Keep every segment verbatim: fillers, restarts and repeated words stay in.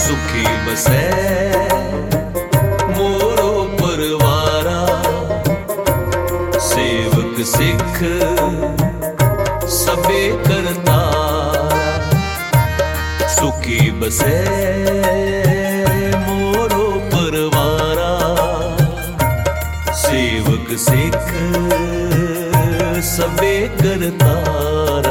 सुखी बसै मोरो परवारा, सेवक सिख सबे करतारा। सुखी बसै मोरो परवारा, सेवक सिख सबे करतारा।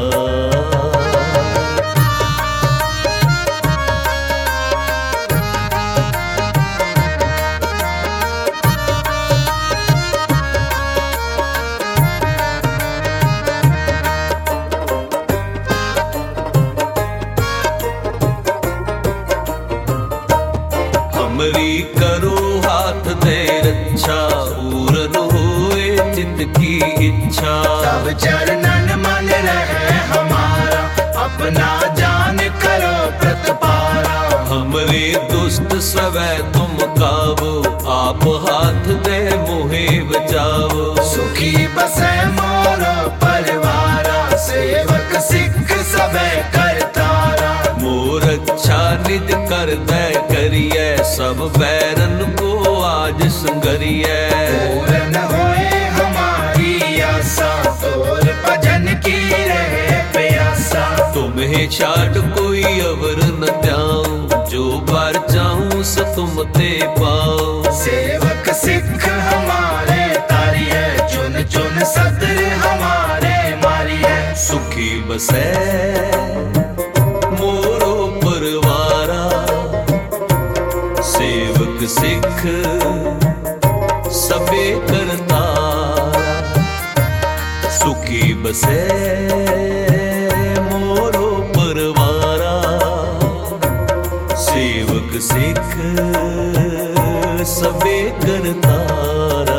हमरी करो हाथ दे रक्षा, पूरन होए चित्त की इच्छा। सब चरणन मन रहे हमारा, अपना जान करो प्रतिपारा। हमरे दुष्ट सवै तुम कावो, आप हाथ दे मोहे बचावो। सुखी बसै मोरो परिवारा, सेवक सिख सबे करतारा। मोर अच्छा निज कर दे करिए, सब बैरन को आज संगरिए। पूरन होए हमारी आशा, तोर भजन की रहे प्यासा। तुम्हें छाड़ कोई अवर न त्याऊं, जो बार चाहूं सो तुम ते पाऊं। सेवक सिख हमारे तारी है, चुन चुन सतर हमारे मारी है। सुखी बसै मोरो परवारा, सेवक सिख सबे करतारा। सुखी बसै मोरो परवारा, सेवक सिख सबे करतारा।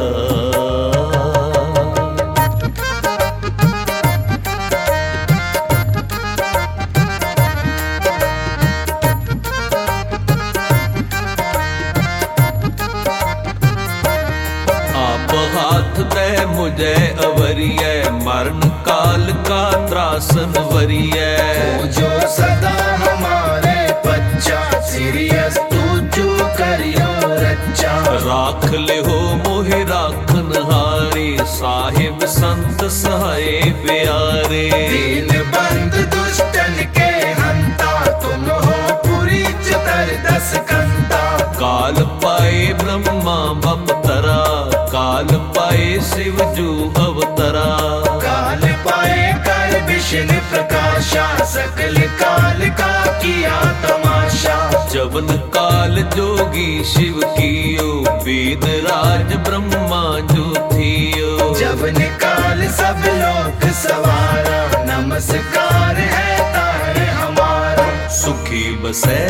हाथ दे मुझे अवरिय, मरण काल का त्रासन वरिय। जो सदा हमारे बच्चा, सीरियस तू जो करियो रच्चा। राख ले हो मोहे राखन हारे, साहिब संत सहाय प्यारे। दीन बंद दुष्टन के हंता, तुम हो पूरी चतर दस कंता। काल पाए ब्रह्मा बपतरा, काल पाए शिव जू अवतरा। काल पाए कर विष्णु प्रकाशा, सकल काल का किया तमाशा। जवन काल जोगी शिव कियो, वेद राज ब्रह्मा जो थियो। जवन काल सब लोक सवारा, नमस्कार है तारे हमारा। सुखी बसै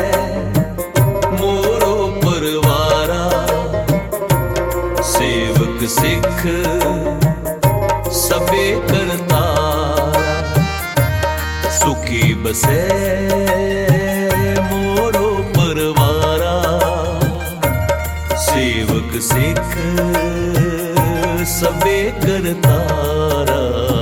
मोरो परवारा, सेवक सिख सबे करतारा। सुखी बसै मोरो परवारा, सेवक सिख सबे करतारा।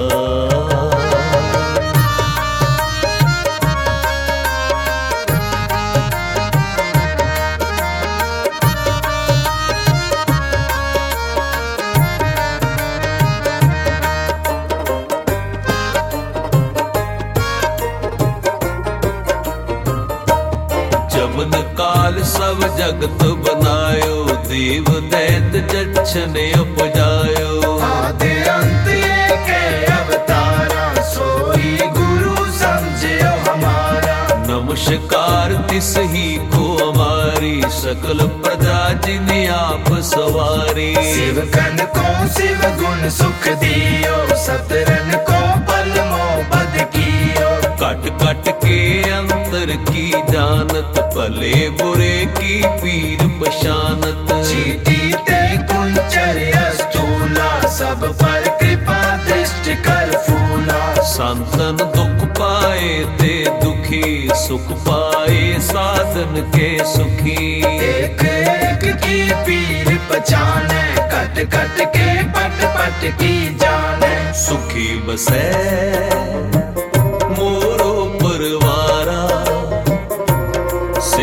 जमन काल सब जगत बनायो, देव दैत जच्छने उपजायो। आदि अंत एक अवतारा, सोई गुरु समझियो हमारा। नमस्कार तिस ही को हमारी, सकल प्रजा जिन्हें आप सवारी। शिव कन को शिव गुण सुख दियो, सतरन को पल मोहब्बत कियो। कट कट के अंतर की जानत, भले बुरे की पीर पशानत। चीटी ते कुंचर अस्तूला, सब पर कृपा दृष्टि कर फूला। संतन दुख पाए ते दुखी, सुख पाए साधन के सुखी। एक एक की पीर पहचाने, कट कट के पट पट की जाने। सुखी बसै मोरो परवारा,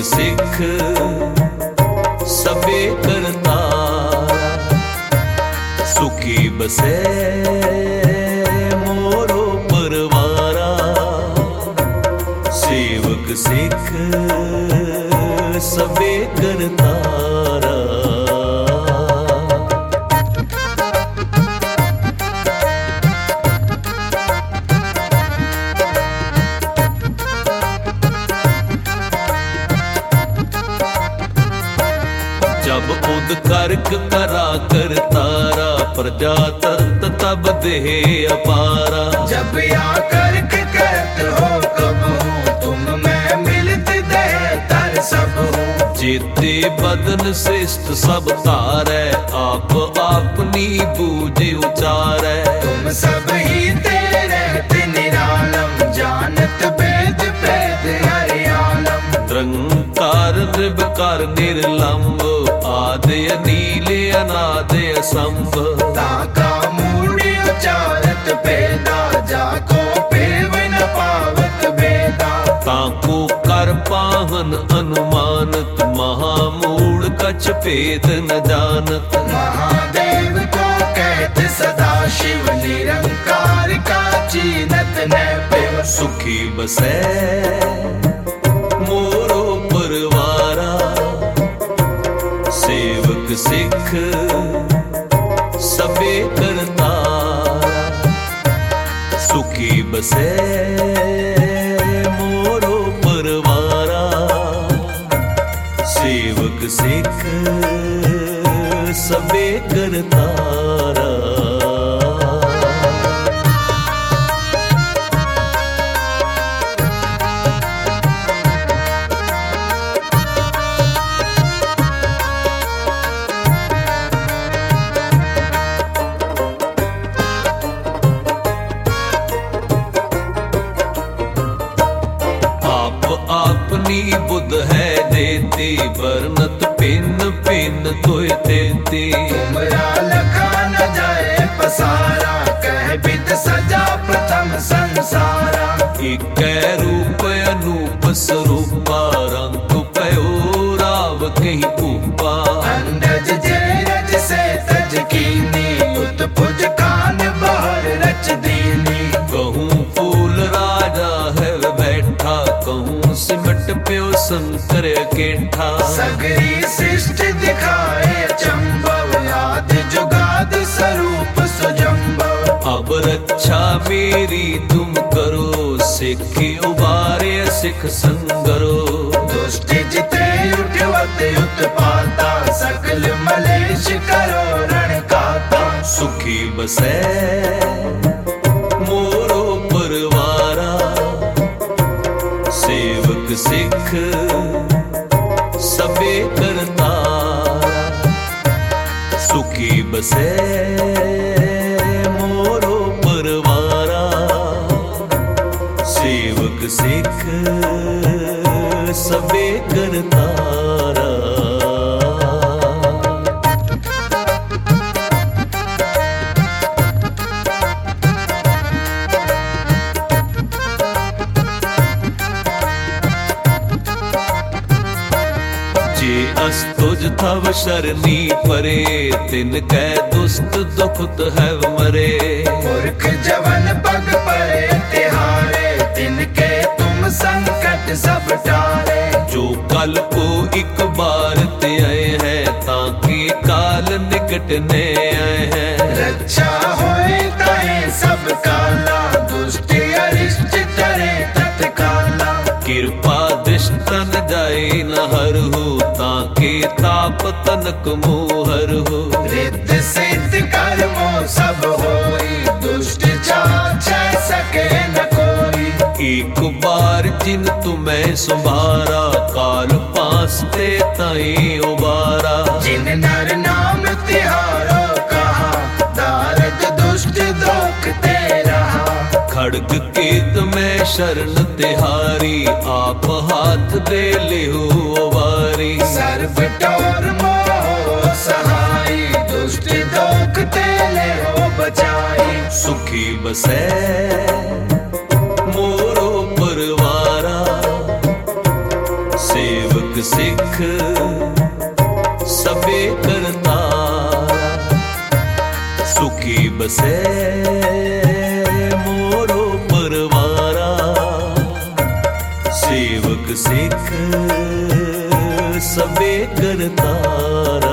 सिख सबे करतारा, सुखी बसे मोरो परवारा। सेवक सिख सबे करतारा। जब उद करक करा कर तारा, प्रजा तरत तब देह अपारा। जब या करक करत हो कब हूँ, तुम मैं मिलत दे तर सब हूँ। जेते बदन श्रेष्ठ सब तारै, आप अपनी बूझ उचारै। तुम सब ही तेरे निरालम, जानत वेद वेद हरि आलम। निरंकार निर्विकार निर्लंब, आदि अनील अनाद असंभ। ताका मूढ़ उचारत पेदा, जाको पेव न पावत बेदा। ताको कर पाहन अनुमानत, महामूढ़ कछ भेद न जानत। महादेव को कहत सदा शिव, निरंकार का चीनत न पेव। सुखी बसै मोरो परवारा, सेवक सिख सबे करतारा। सुखी बसे मोरो परवारा, सेवक सिख सबे करतारा। अपनी बुध है देती, वर्णत पिन पिन तोय देती। तुमरा लखा न जाए पसारा, कह बिद सजा प्रथम संसारा। एक रूप अनूप स्वरूपा, रंग पयो राव कहीं ऊपा। अंडज जेरज से तज कीनी, उत्पुज कान बाहर रच दीनी। कहूँ फूल राजा है बैठा, कहूँ सिमट प्यो शंकर केठा। सगरी सृष्टि दिखाए चंबव, आदि जुगाद स्वरूप सुजंबव। अब रक्षा मेरी तुम करो, सिख उबारे सिख संगरो। दुष्ट जिते उठवत उत्पाता, सकल मलेश करो रण काता। सुखी बसै मोरो परवारा, सेवक सिख सबे करतारा। सुखी बसै मोरो परवारा, सेवक सिख सबे करतारा। जे अस्तुज थव शरनी परे, तिन कै दुष्ट दुखत है मरे। मूर्ख जवन पग परे तिहारे, तिनके तुम संकट सब टारे। जो कल को एक बार ते आए हैं, ताकि काल निकटने आए हैं। रक्षा होए ताहे सब काला, दुष्ट अरिष्ट तरे तत्काला। कृपा दृष्टन जाए न हर हो, ताके ताप तनक मोहर हो। रिद्ध सिद्ध कर्मो सब होई, दुष्ट चाछ सके न कोई। एक बार जिन तुम्हें सुबारा, काल पास ते ताई उबारा। जिन नर नाम तिहारो कहा, दारद दुष्ट दोख ते रहा। खड़ग केत में शरण तिहारी, आप हाथ दे ले हो वारी। सर्व टोर मोह सहाय, दुष्ट दोख ते ले हो बचाई। सुखी बसै मोरो परवारा, सेवक सिख सबे करतारा, सुखी बसे मोरो परवारा। सेवक सिख सबे करतारा।